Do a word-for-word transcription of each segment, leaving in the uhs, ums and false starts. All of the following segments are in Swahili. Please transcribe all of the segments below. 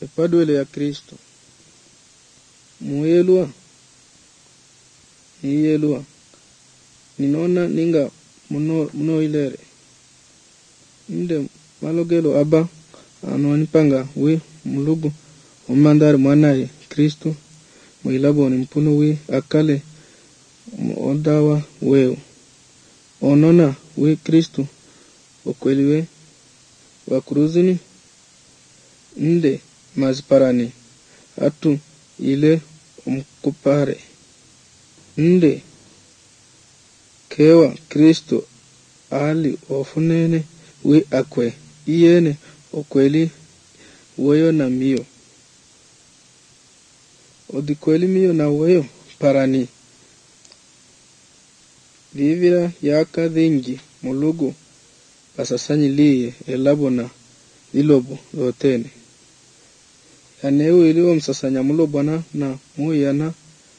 epadwele ya Kristo muelwa niyelwa ninona ninga muno muno ilere inde malogelo aba anoni panga we mulugu umandari mwanaye Kristo mwilaboni mpuno we akale odawa weo onona we Kristo okweliwe wakuruzini nde mazparani atu ile umkupare nde kewa Kristo ali ofunene we akwe iyene okweli weyo na mio odikweli mio na weyo parani vivira yaka dhingi mulugu basasanyi liye elabona lilobo lotene yanewe iliwo msasanya mulobwana na muyana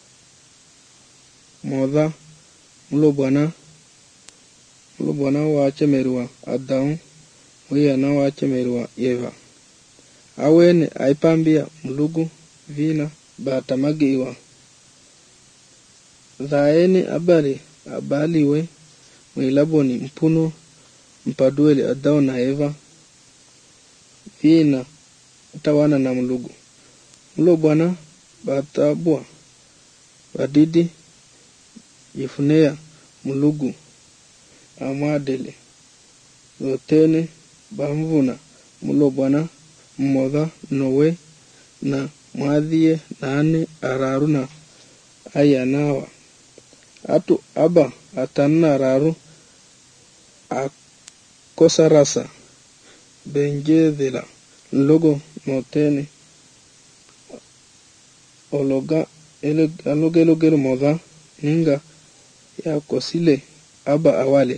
modha mulobwana mulobwana wachemerwa Adamu muyana wachemerwa Eva awene aipambia mulugu vina batamagiwa dhaeni abali abaliwe mwilaboni mpuno mpadwele Adamu na Eva vina utawana na mulugu mulobwana batabwa badidi yifunea mulugu amadele lotene bamvuna mulobwana mmodha nowe na mwadhie nane araruna ayanawa atu aba atanna araru akosarasa benjedela logo notene ologa ele alogelo gelo modha ninga ya kosile aba awale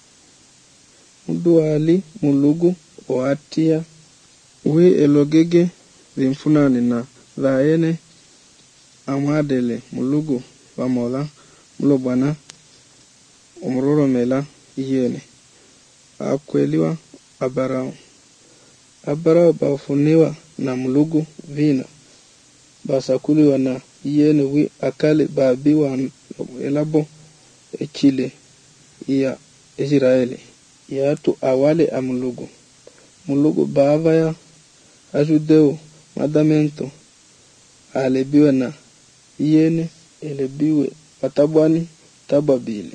muduali mulugu oatia we elogege zimfunane na dhaene amadele mulugu pamola mulobwana umroro mela yene akweliwa abarao abarao bafuniwa na mulugu vina basakuliwa na yene wi akale babiwa elabo echile ya Israeli yatu awale amulugu mulugu bava ya ajudeo madamento alebiwe na yene elebiwe patabwani tababile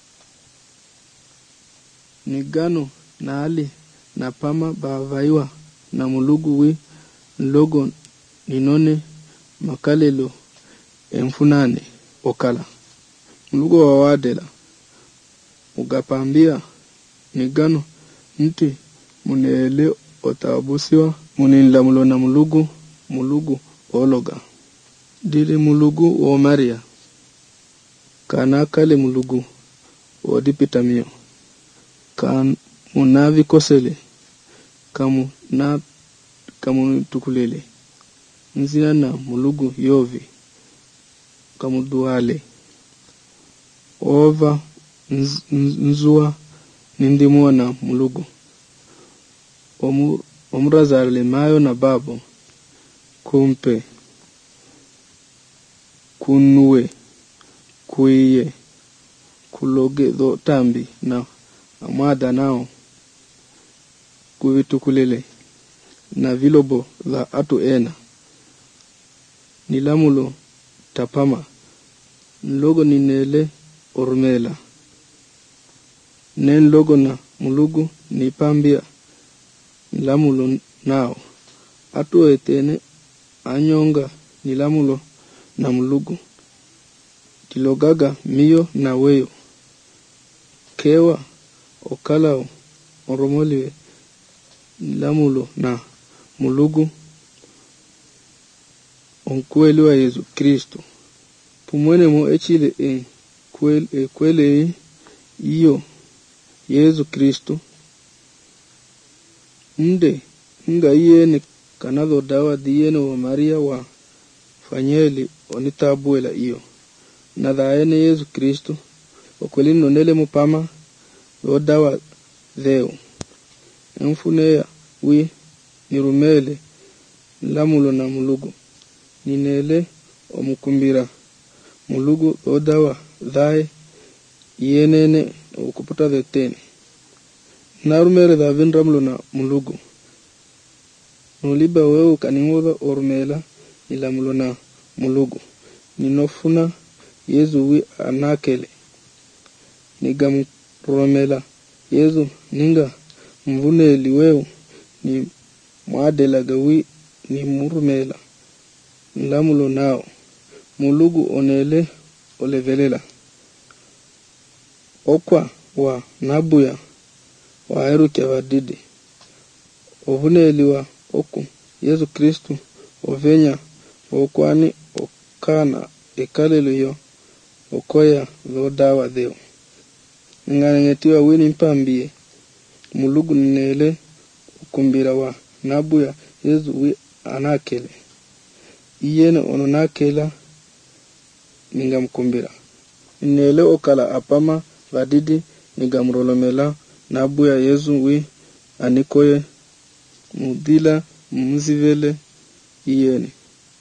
nigano na ali na pama bavaiwa na mulugu wi logo ninone makalelo emfunane okala mulugu wawadela ugapambia nigano nti munele otabusiwa muninla mulona mulugu mulugu ologa dili mulugu o Maria kana kale mulugu odipitamio kan munavi kosele kamu na kamu tukulele nzina na mulugu yovi kamu duale ova nz, nzua nindimuwa na mulugu omu omrazarle mayo na babo kumpe kunue kuiye kuloge do tambi na amada nao kuvitukulele na vilobo la atu ena nilamulo tapama logo ninele ormela nen logo na mulugu ni pambia nilamulo nao atu etene anyonga nilamulo na mulugu tilogaga mio na weyo kewa okalao oromoliwe nilamulo na mulugu onkweli wa Yesu Kristo pumwene mo echile e kwele e kwele iyo Yesu Kristo nde nga yene kanado dawa diene wa Maria wa fanyeli onitabuela iyo na daene Yesu Kristo okweli nonele mupama lo dawa dheo mfunea wi nirumele nlamulo na mulugu ninele omukumbira mulugu odawa dhae yenene okuputa veteni narumere da vinramulo na mulugu nuliba wewe kaningoza ormela ilamulo na mulugu ninofuna Yesu wi anakele nigamromela Yesu ninga mvuneli wewe ni mwadela gawi ni murmela nlamulo nao mulugu onele olevelela okwa wa nabuya wa eruke vadidi ovuneli wa oku Yesu Kristu ovenya okwani okana ekalelo yo okoya lodawa deo nganengetiwa wini mpambie mulugu nele ukumbira wa nabuya Yesu wi anakele iyene ononakela ningamkumbira nele okala apama vadidi nigamrolomela nabuya Yesu wi anikoye mudila muzivele iyene